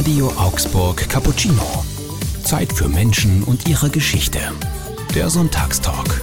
Radio Augsburg Cappuccino. Zeit für Menschen und ihre Geschichte. Der Sonntagstalk.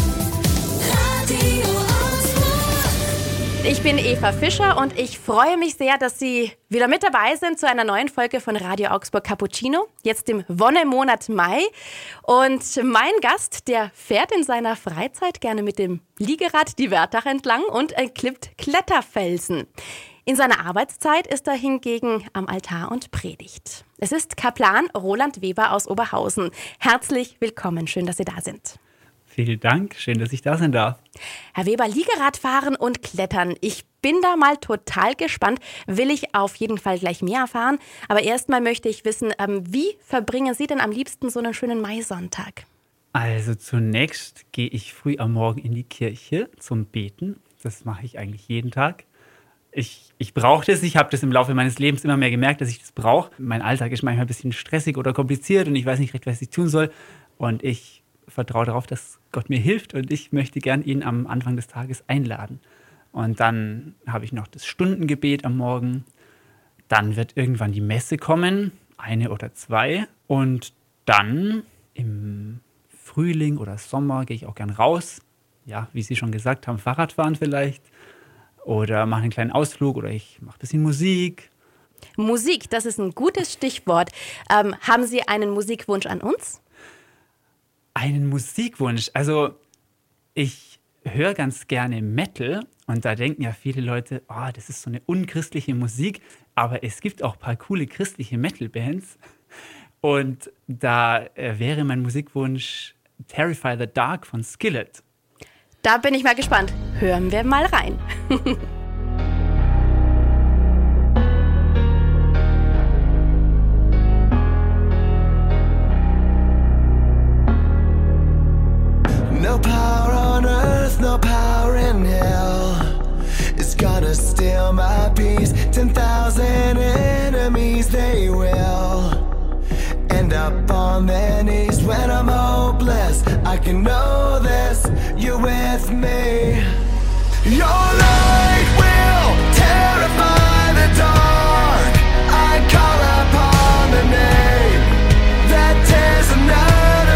Ich bin Eva Fischer und ich freue mich sehr, dass Sie wieder mit dabei sind zu einer neuen Folge von Radio Augsburg Cappuccino, jetzt im Wonnemonat Mai. Und mein Gast, der fährt in seiner Freizeit gerne mit dem Liegerad die Wörthach entlang und erklimmt Kletterfelsen. In seiner Arbeitszeit ist er hingegen am Altar und predigt. Es ist Kaplan Roland Weber aus Oberhausen. Herzlich willkommen, schön, dass Sie da sind. Vielen Dank, schön, dass ich da sein darf. Herr Weber, Liegeradfahren und Klettern. Ich bin da mal total gespannt, will ich auf jeden Fall gleich mehr erfahren. Aber erstmal möchte ich wissen, wie verbringen Sie denn am liebsten so einen schönen Maisonntag? Also zunächst gehe ich früh am Morgen in die Kirche zum Beten. Das mache ich eigentlich jeden Tag. Ich brauche das. Ich habe das im Laufe meines Lebens immer mehr gemerkt, dass ich das brauche. Mein Alltag ist manchmal ein bisschen stressig oder kompliziert und ich weiß nicht recht, was ich tun soll. Und ich vertraue darauf, dass Gott mir hilft und ich möchte gern ihn am Anfang des Tages einladen. Und dann habe ich noch das Stundengebet am Morgen. Dann wird irgendwann die Messe kommen, 1 oder 2. Und dann im Frühling oder Sommer gehe ich auch gern raus. Ja, wie Sie schon gesagt haben, Fahrradfahren vielleicht. Oder mache einen kleinen Ausflug oder ich mache ein bisschen Musik. Musik, das ist ein gutes Stichwort. Haben Sie einen Musikwunsch an uns? Einen Musikwunsch? Also ich höre ganz gerne Metal und da denken ja viele Leute, oh, das ist so eine unchristliche Musik, aber es gibt auch ein paar coole christliche Metal-Bands und da wäre mein Musikwunsch Terrify the Dark von Skillet. Da bin ich mal gespannt. Hören wir mal rein. No power on earth, no power in hell is gonna steal my peace. 10,000 enemies, they will end up on their knees. When I'm hopeless, I can know this, you're with me. Your light will terrify the dark. I call upon the name that tears the night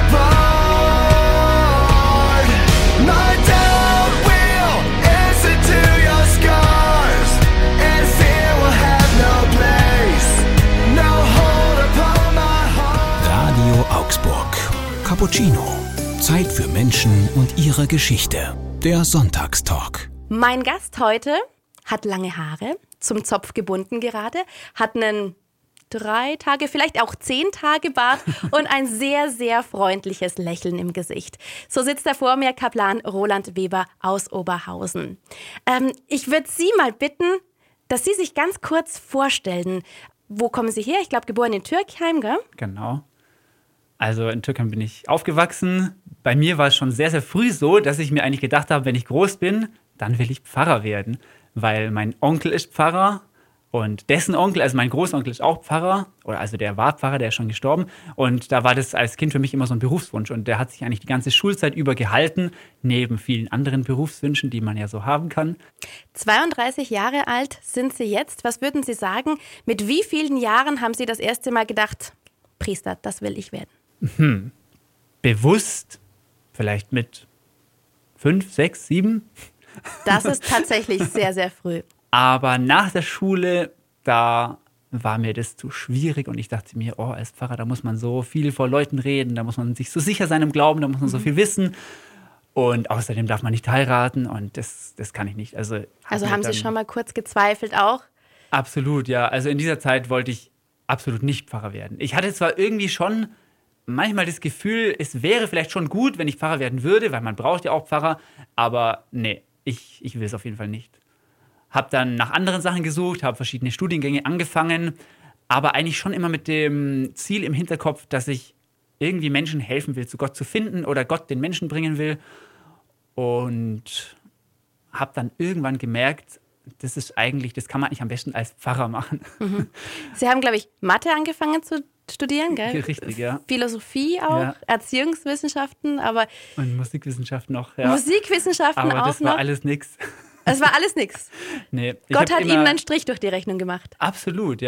apart. My doubt will answer to your scars, and fear will have no place, no hold upon my heart. Radio Augsburg Cappuccino. Zeit für Menschen und ihre Geschichte. Der Sonntagstalk. Mein Gast heute hat lange Haare, zum Zopf gebunden gerade, hat einen 3 Tage, vielleicht auch 10 Tage Bart und ein sehr, sehr freundliches Lächeln im Gesicht. So sitzt da vor mir Kaplan Roland Weber aus Oberhausen. Ich würde Sie mal bitten, dass Sie sich ganz kurz vorstellen. Wo kommen Sie her? Ich glaube, geboren in Türkheim, gell? Genau. Also in Türkheim bin ich aufgewachsen. Bei mir war es schon sehr, sehr früh so, dass ich mir eigentlich gedacht habe, wenn ich groß bin, dann will ich Pfarrer werden. Weil mein Onkel ist Pfarrer und dessen Onkel, also mein Großonkel ist auch Pfarrer. Oder also der war Pfarrer, der ist schon gestorben. Und da war das als Kind für mich immer so ein Berufswunsch. Und der hat sich eigentlich die ganze Schulzeit über gehalten, neben vielen anderen Berufswünschen, die man ja so haben kann. 32 Jahre alt sind Sie jetzt. Was würden Sie sagen, mit wie vielen Jahren haben Sie das erste Mal gedacht, Priester, das will ich werden? Bewusst, vielleicht mit 5, 6, 7. Das ist tatsächlich sehr, sehr früh. Aber nach der Schule, da war mir das zu schwierig und ich dachte mir, oh, als Pfarrer, da muss man so viel vor Leuten reden, da muss man sich so sicher sein im Glauben, da muss man so viel wissen und außerdem darf man nicht heiraten und das kann ich nicht. Also haben Sie schon mal kurz gezweifelt auch? Absolut, ja. Also in dieser Zeit wollte ich absolut nicht Pfarrer werden. Ich hatte zwar irgendwie schon manchmal das Gefühl, es wäre vielleicht schon gut, wenn ich Pfarrer werden würde, weil man braucht ja auch Pfarrer, aber nee, ich will es auf jeden Fall nicht. Habe dann nach anderen Sachen gesucht, habe verschiedene Studiengänge angefangen, aber eigentlich schon immer mit dem Ziel im Hinterkopf, dass ich irgendwie Menschen helfen will, zu Gott zu finden oder Gott den Menschen bringen will. Und habe dann irgendwann gemerkt, das kann man eigentlich am besten als Pfarrer machen. Mhm. Sie haben, glaube ich, Mathe angefangen zu studieren, gell? Richtig, ja. Philosophie auch, ja. Erziehungswissenschaften, aber... Und Musikwissenschaften noch, ja. Musikwissenschaften aber auch noch. Aber das war alles nix. Es war alles nix. Nee. Gott hat Ihnen einen Strich durch die Rechnung gemacht. Absolut, ja.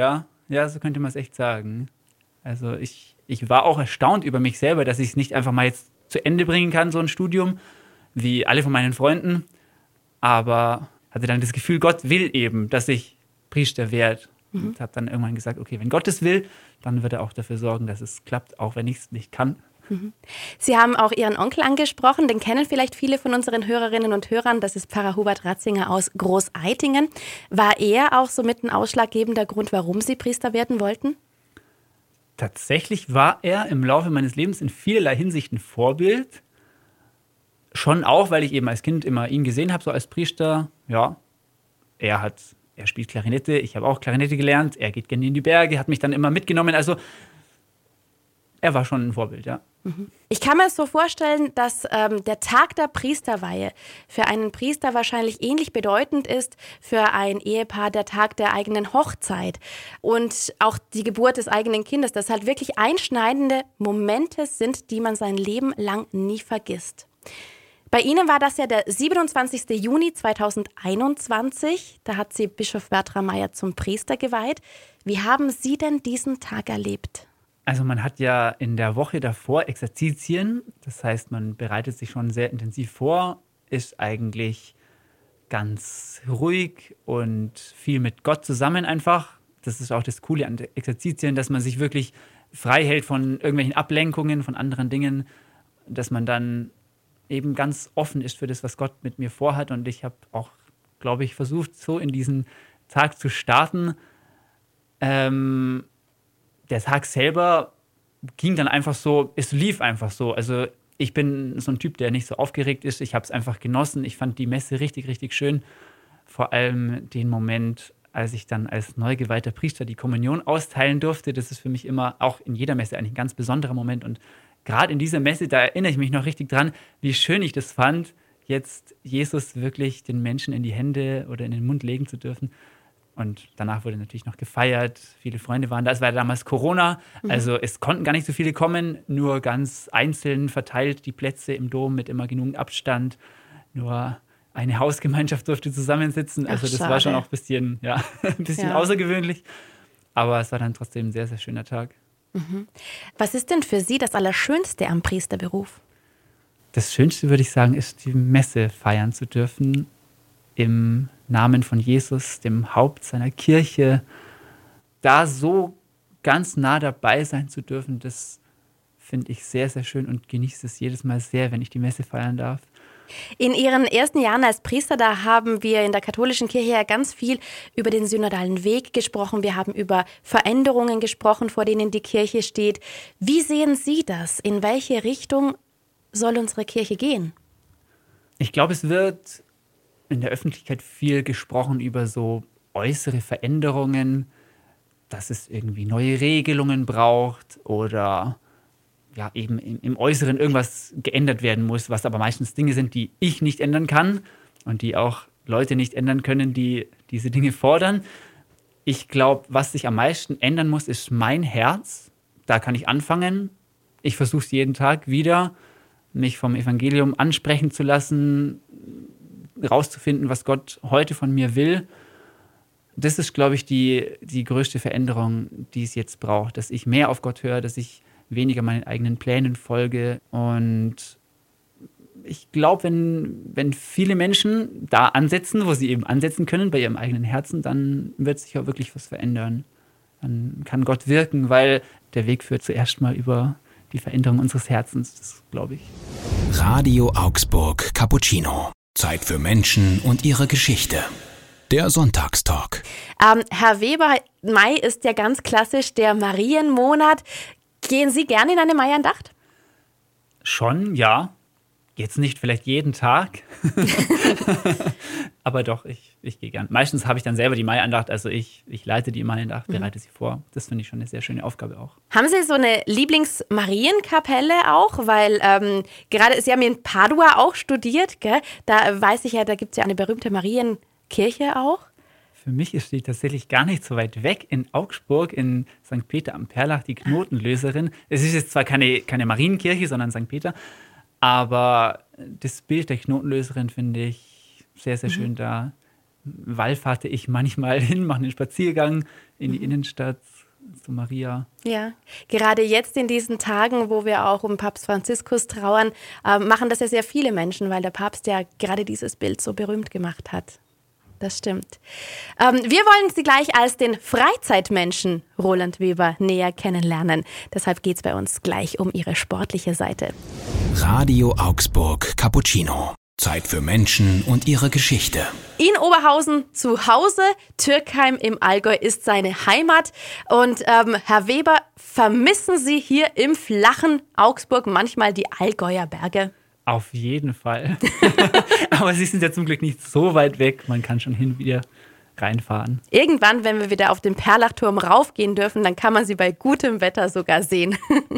Ja, so könnte man es echt sagen. Also ich war auch erstaunt über mich selber, dass ich es nicht einfach mal jetzt zu Ende bringen kann, so ein Studium, wie alle von meinen Freunden. Aber hatte dann das Gefühl, Gott will eben, dass ich Priester werde. Und habe dann irgendwann gesagt, okay, wenn Gott es will, dann wird er auch dafür sorgen, dass es klappt, auch wenn ich es nicht kann. Sie haben auch Ihren Onkel angesprochen, den kennen vielleicht viele von unseren Hörerinnen und Hörern. Das ist Pfarrer Hubert Ratzinger aus Großaitingen. War er auch so mit ein ausschlaggebender Grund, warum Sie Priester werden wollten? Tatsächlich war er im Laufe meines Lebens in vielerlei Hinsicht ein Vorbild. Schon auch, weil ich eben als Kind immer ihn gesehen habe, so als Priester. Ja, er spielt Klarinette, ich habe auch Klarinette gelernt, er geht gerne in die Berge, hat mich dann immer mitgenommen. Also er war schon ein Vorbild, ja. Ich kann mir so vorstellen, dass der Tag der Priesterweihe für einen Priester wahrscheinlich ähnlich bedeutend ist für ein Ehepaar der Tag der eigenen Hochzeit und auch die Geburt des eigenen Kindes, dass halt wirklich einschneidende Momente sind, die man sein Leben lang nie vergisst. Bei Ihnen war das ja der 27. Juni 2021. Da hat Sie Bischof Bertram Meyer zum Priester geweiht. Wie haben Sie denn diesen Tag erlebt? Also man hat ja in der Woche davor Exerzitien, das heißt, man bereitet sich schon sehr intensiv vor, ist eigentlich ganz ruhig und viel mit Gott zusammen einfach. Das ist auch das Coole an Exerzitien, dass man sich wirklich frei hält von irgendwelchen Ablenkungen, von anderen Dingen, dass man dann eben ganz offen ist für das, was Gott mit mir vorhat. Und ich habe auch, glaube ich, versucht, so in diesen Tag zu starten. Der Tag selber ging dann einfach so, es lief einfach so. Also ich bin so ein Typ, der nicht so aufgeregt ist. Ich habe es einfach genossen. Ich fand die Messe richtig, richtig schön. Vor allem den Moment, als ich dann als neu geweihter Priester die Kommunion austeilen durfte. Das ist für mich immer, auch in jeder Messe, eigentlich ein ganz besonderer Moment. Und gerade in dieser Messe, da erinnere ich mich noch richtig dran, wie schön ich das fand, jetzt Jesus wirklich den Menschen in die Hände oder in den Mund legen zu dürfen. Und danach wurde natürlich noch gefeiert. Viele Freunde waren da. Es war ja damals Corona. Also es konnten gar nicht so viele kommen. Nur ganz einzeln verteilt die Plätze im Dom mit immer genug Abstand. Nur eine Hausgemeinschaft durfte zusammensitzen. Also das war schon auch ein bisschen außergewöhnlich. Aber es war dann trotzdem ein sehr, sehr schöner Tag. Was ist denn für Sie das Allerschönste am Priesterberuf? Das Schönste, würde ich sagen, ist, die Messe feiern zu dürfen. Im Namen von Jesus, dem Haupt seiner Kirche, da so ganz nah dabei sein zu dürfen, das finde ich sehr, sehr schön und genieße es jedes Mal sehr, wenn ich die Messe feiern darf. In Ihren ersten Jahren als Priester, da haben wir in der katholischen Kirche ja ganz viel über den synodalen Weg gesprochen. Wir haben über Veränderungen gesprochen, vor denen die Kirche steht. Wie sehen Sie das? In welche Richtung soll unsere Kirche gehen? Ich glaube, es wird in der Öffentlichkeit viel gesprochen über so äußere Veränderungen, dass es irgendwie neue Regelungen braucht oder ja eben im Äußeren irgendwas geändert werden muss, was aber meistens Dinge sind, die ich nicht ändern kann und die auch Leute nicht ändern können, die diese Dinge fordern. Ich glaube, was sich am meisten ändern muss, ist mein Herz. Da kann ich anfangen. Ich versuche es jeden Tag wieder, mich vom Evangelium ansprechen zu lassen, rauszufinden, was Gott heute von mir will. Das ist, glaube ich, die größte Veränderung, die es jetzt braucht, dass ich mehr auf Gott höre, dass ich weniger meinen eigenen Plänen folge. Und ich glaube, wenn viele Menschen da ansetzen, wo sie eben ansetzen können, bei ihrem eigenen Herzen, dann wird sich auch wirklich was verändern. Dann kann Gott wirken, weil der Weg führt zuerst mal über die Veränderung unseres Herzens, das glaube ich. Radio Augsburg Cappuccino. Zeit für Menschen und ihre Geschichte. Der Sonntagstalk. Herr Weber, Mai ist ja ganz klassisch der Marienmonat. Gehen Sie gerne in eine Maiandacht? Schon, ja. Jetzt nicht vielleicht jeden Tag. Aber doch, ich gehe gern. Meistens habe ich dann selber die Maiandacht, also ich leite die Maiandacht, bereite sie vor. Das finde ich schon eine sehr schöne Aufgabe auch. Haben Sie so eine Lieblings-Marienkapelle auch? Weil gerade, Sie haben in Padua auch studiert, gell? Da weiß ich ja, da gibt es ja eine berühmte Marienkirche auch. Für mich ist die tatsächlich gar nicht so weit weg. In Augsburg, in St. Peter am Perlach, die Knotenlöserin. Es ist jetzt zwar keine Marienkirche, sondern St. Peter, aber das Bild der Knotenlöserin finde ich sehr, sehr schön da. wallfahrte ich manchmal hin, mache einen Spaziergang in die Innenstadt zu Maria. Ja, gerade jetzt in diesen Tagen, wo wir auch um Papst Franziskus trauern, machen das ja sehr viele Menschen, weil der Papst ja gerade dieses Bild so berühmt gemacht hat. Das stimmt. Wir wollen Sie gleich als den Freizeitmenschen Roland Weber näher kennenlernen. Deshalb geht es bei uns gleich um Ihre sportliche Seite. Radio Augsburg Cappuccino. Zeit für Menschen und ihre Geschichte. In Oberhausen zu Hause, Türkheim im Allgäu ist seine Heimat. Und Herr Weber, vermissen Sie hier im flachen Augsburg manchmal die Allgäuer Berge? Auf jeden Fall. Aber sie sind ja zum Glück nicht so weit weg. Man kann schon hin und wieder reinfahren. Irgendwann, wenn wir wieder auf den Perlachturm raufgehen dürfen, dann kann man sie bei gutem Wetter sogar sehen.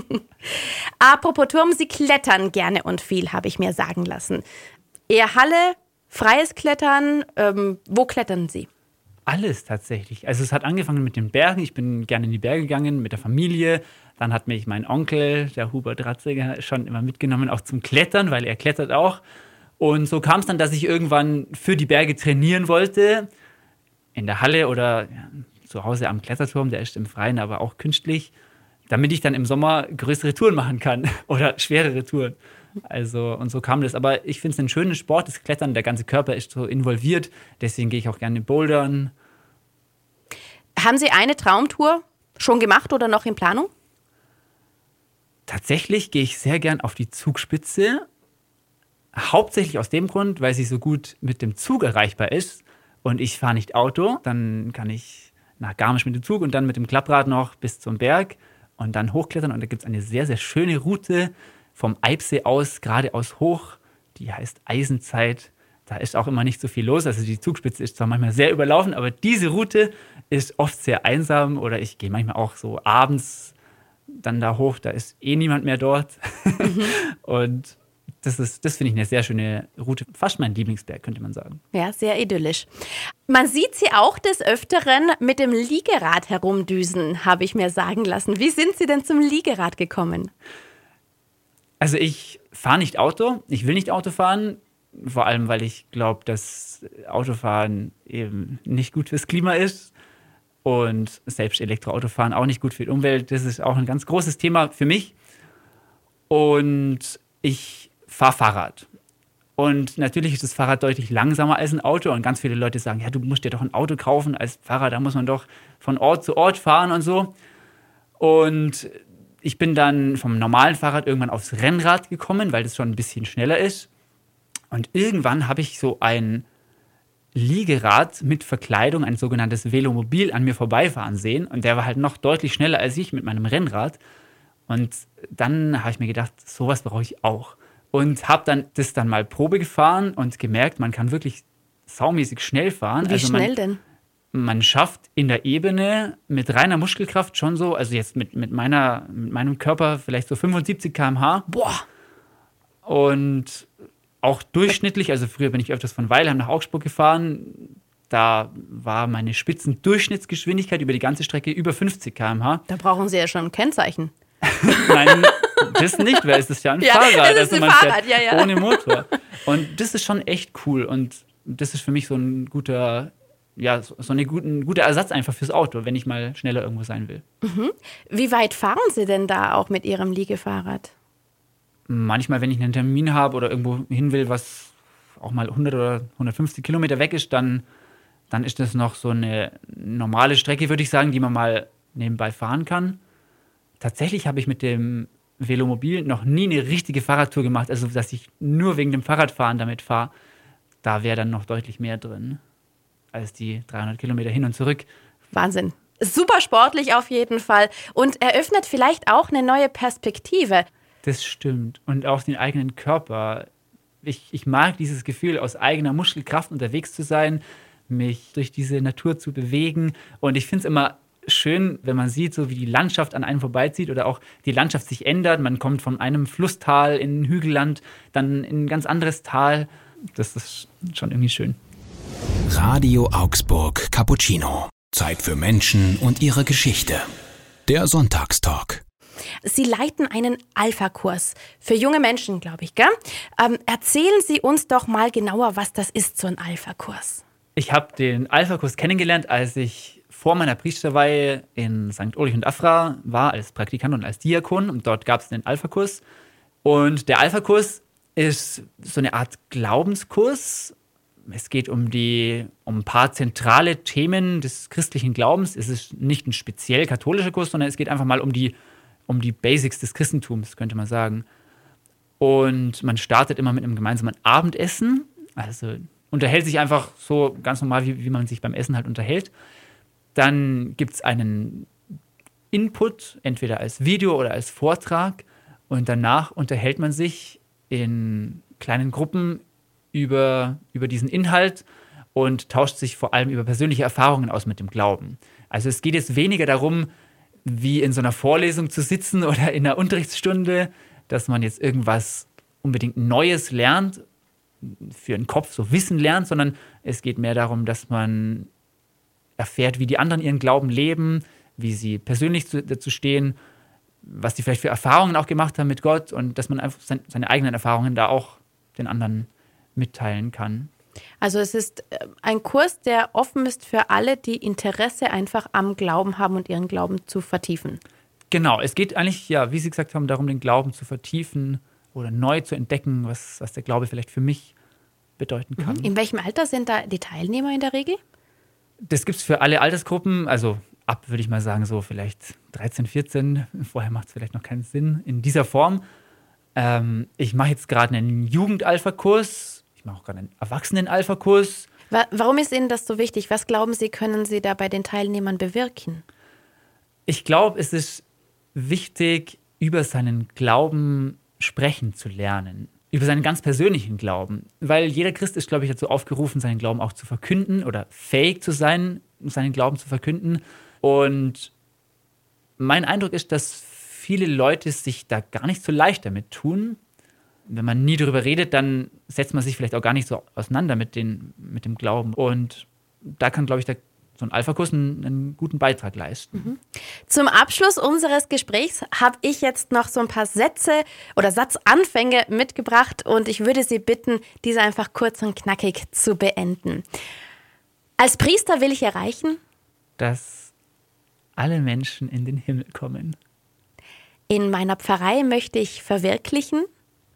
Apropos Turm, Sie klettern gerne und viel, habe ich mir sagen lassen. Eher Halle, freies Klettern, wo klettern Sie? Alles tatsächlich. Also es hat angefangen mit den Bergen. Ich bin gerne in die Berge gegangen mit der Familie. Dann hat mich mein Onkel, der Hubert Ratziger, schon immer mitgenommen, auch zum Klettern, weil er klettert auch. Und so kam es dann, dass ich irgendwann für die Berge trainieren wollte. In der Halle oder zu Hause am Kletterturm, der ist im Freien, aber auch künstlich, damit ich dann im Sommer größere Touren machen kann oder schwerere Touren. Also, und so kam das. Aber ich finde es einen schönen Sport, das Klettern, der ganze Körper ist so involviert. Deswegen gehe ich auch gerne bouldern. Haben Sie eine Traumtour schon gemacht oder noch in Planung? Tatsächlich gehe ich sehr gern auf die Zugspitze. Hauptsächlich aus dem Grund, weil sie so gut mit dem Zug erreichbar ist. Und ich fahre nicht Auto. Dann kann ich nach Garmisch mit dem Zug und dann mit dem Klapprad noch bis zum Berg und dann hochklettern. Und da gibt es eine sehr, sehr schöne Route vom Eibsee aus, geradeaus hoch. Die heißt Eisenzeit. Da ist auch immer nicht so viel los. Also die Zugspitze ist zwar manchmal sehr überlaufen, aber diese Route ist oft sehr einsam. Oder ich gehe manchmal auch so abends dann da hoch. Da ist eh niemand mehr dort. Und das finde ich eine sehr schöne Route. Fast mein Lieblingsberg, könnte man sagen. Ja, sehr idyllisch. Man sieht Sie auch des Öfteren mit dem Liegerad herumdüsen, habe ich mir sagen lassen. Wie sind Sie denn zum Liegerad gekommen? Also ich fahre nicht Auto. Ich will nicht Auto fahren. Vor allem, weil ich glaube, dass Autofahren eben nicht gut fürs Klima ist. Und selbst Elektroautofahren auch nicht gut für die Umwelt. Das ist auch ein ganz großes Thema für mich. Und ich fahre Fahrrad. Und natürlich ist das Fahrrad deutlich langsamer als ein Auto. Und ganz viele Leute sagen, ja, du musst dir doch ein Auto kaufen als Fahrer. Da muss man doch von Ort zu Ort fahren und so. Und ich bin dann vom normalen Fahrrad irgendwann aufs Rennrad gekommen, weil das schon ein bisschen schneller ist. Und irgendwann habe ich so ein Liegerad mit Verkleidung, ein sogenanntes Velomobil, an mir vorbeifahren sehen. Und der war halt noch deutlich schneller als ich mit meinem Rennrad. Und dann habe ich mir gedacht, sowas brauche ich auch. Und habe dann das dann mal Probe gefahren und gemerkt, man kann wirklich saumäßig schnell fahren. Wie schnell denn? Man schafft in der Ebene mit reiner Muskelkraft schon so, also jetzt mit meinem Körper vielleicht so 75 km/h. Boah! Und auch durchschnittlich, also früher bin ich öfters von Weilheim nach Augsburg gefahren, da war meine Spitzendurchschnittsgeschwindigkeit über die ganze Strecke über 50 km/h. Da brauchen Sie ja schon ein Kennzeichen. Nein, das nicht, weil es ist ja ein Fahrrad. Das ist ein Fahrrad, ja. Ohne Motor. Und das ist schon echt cool. Und das ist für mich so ein guter, ein guter Ersatz einfach fürs Auto, wenn ich mal schneller irgendwo sein will. Mhm. Wie weit fahren Sie denn da auch mit Ihrem Liegefahrrad? Manchmal, wenn ich einen Termin habe oder irgendwo hin will, was auch mal 100 oder 150 Kilometer weg ist, dann ist das noch so eine normale Strecke, würde ich sagen, die man mal nebenbei fahren kann. Tatsächlich habe ich mit dem Velomobil noch nie eine richtige Fahrradtour gemacht, also dass ich nur wegen dem Fahrradfahren damit fahre. Da wäre dann noch deutlich mehr drin als die 300 Kilometer hin und zurück. Wahnsinn. Super sportlich auf jeden Fall und eröffnet vielleicht auch eine neue Perspektive. Das stimmt. Und auch den eigenen Körper. Ich mag dieses Gefühl, aus eigener Muskelkraft unterwegs zu sein, mich durch diese Natur zu bewegen. Und ich finde es immer schön, wenn man sieht, so wie die Landschaft an einem vorbeizieht oder auch die Landschaft sich ändert. Man kommt von einem Flusstal in ein Hügelland, dann in ein ganz anderes Tal. Das ist schon irgendwie schön. Radio Augsburg Cappuccino. Zeit für Menschen und ihre Geschichte. Der Sonntagstalk. Sie leiten einen Alpha-Kurs für junge Menschen, glaube ich, gell? Erzählen Sie uns doch mal genauer, was das ist, so ein Alpha-Kurs. Ich habe den Alpha-Kurs kennengelernt, als ich vor meiner Priesterweihe in St. Ulrich und Afra war, als Praktikant und als Diakon. Und dort gab es den Alpha-Kurs. Und der Alpha-Kurs ist so eine Art Glaubenskurs. Es geht um ein paar zentrale Themen des christlichen Glaubens. Es ist nicht ein speziell katholischer Kurs, sondern es geht einfach mal um die Basics des Christentums, könnte man sagen. Und man startet immer mit einem gemeinsamen Abendessen. Also unterhält sich einfach so ganz normal, wie man sich beim Essen halt unterhält. Dann gibt es einen Input, entweder als Video oder als Vortrag. Und danach unterhält man sich in kleinen Gruppen über diesen Inhalt und tauscht sich vor allem über persönliche Erfahrungen aus mit dem Glauben. Also es geht jetzt weniger darum, wie in so einer Vorlesung zu sitzen oder in einer Unterrichtsstunde, dass man jetzt irgendwas unbedingt Neues lernt, für den Kopf so Wissen lernt, sondern es geht mehr darum, dass man erfährt, wie die anderen ihren Glauben leben, wie sie persönlich dazu stehen, was die vielleicht für Erfahrungen auch gemacht haben mit Gott und dass man einfach seine eigenen Erfahrungen da auch den anderen mitteilen kann. Also es ist ein Kurs, der offen ist für alle, die Interesse einfach am Glauben haben und ihren Glauben zu vertiefen. Genau, es geht eigentlich, ja, wie Sie gesagt haben, darum, den Glauben zu vertiefen oder neu zu entdecken, was der Glaube vielleicht für mich bedeuten kann. In welchem Alter sind da die Teilnehmer in der Regel? Das gibt es für alle Altersgruppen, also ab, würde ich mal sagen, so vielleicht 13, 14. Vorher macht es vielleicht noch keinen Sinn in dieser Form. Ich mache jetzt gerade einen Jugend-Alpha-Kurs. Ich mache auch gerade einen Erwachsenen-Alpha-Kurs. Warum ist Ihnen das so wichtig? Was glauben Sie, können Sie da bei den Teilnehmern bewirken? Ich glaube, es ist wichtig, über seinen Glauben sprechen zu lernen. Über seinen ganz persönlichen Glauben. Weil jeder Christ ist, glaube ich, dazu aufgerufen, seinen Glauben auch zu verkünden oder fähig zu sein, seinen Glauben zu verkünden. Und mein Eindruck ist, dass viele Leute sich da gar nicht so leicht damit tun. Wenn man nie darüber redet, dann setzt man sich vielleicht auch gar nicht so auseinander mit dem Glauben. Und da kann, glaube ich, so ein Alpha-Kurs einen guten Beitrag leisten. Zum Abschluss unseres Gesprächs habe ich jetzt noch so ein paar Sätze oder Satzanfänge mitgebracht und ich würde Sie bitten, diese einfach kurz und knackig zu beenden. Als Priester will ich erreichen, dass alle Menschen in den Himmel kommen. In meiner Pfarrei möchte ich verwirklichen,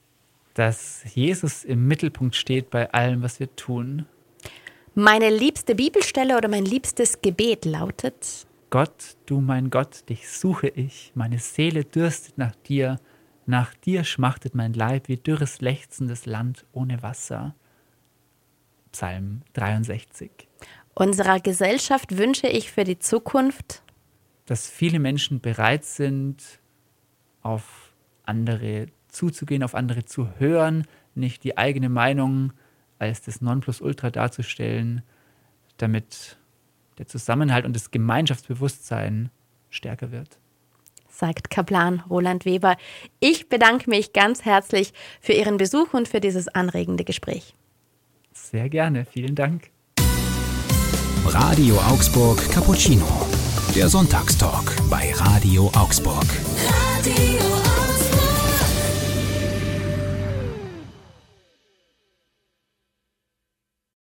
dass Jesus im Mittelpunkt steht bei allem, was wir tun. Meine liebste Bibelstelle oder mein liebstes Gebet lautet: Gott, du mein Gott, dich suche ich, meine Seele dürstet nach dir schmachtet mein Leib wie dürres, lechzendes Land ohne Wasser. Psalm 63. Unserer Gesellschaft wünsche ich für die Zukunft, dass viele Menschen bereit sind, auf andere zuzugehen, auf andere zu hören, nicht die eigene Meinung als das Nonplusultra darzustellen, damit der Zusammenhalt und das Gemeinschaftsbewusstsein stärker wird. Sagt Kaplan Roland Weber. Ich bedanke mich ganz herzlich für Ihren Besuch und für dieses anregende Gespräch. Sehr gerne, vielen Dank. Radio Augsburg Cappuccino. Der Sonntagstalk bei Radio Augsburg. Radio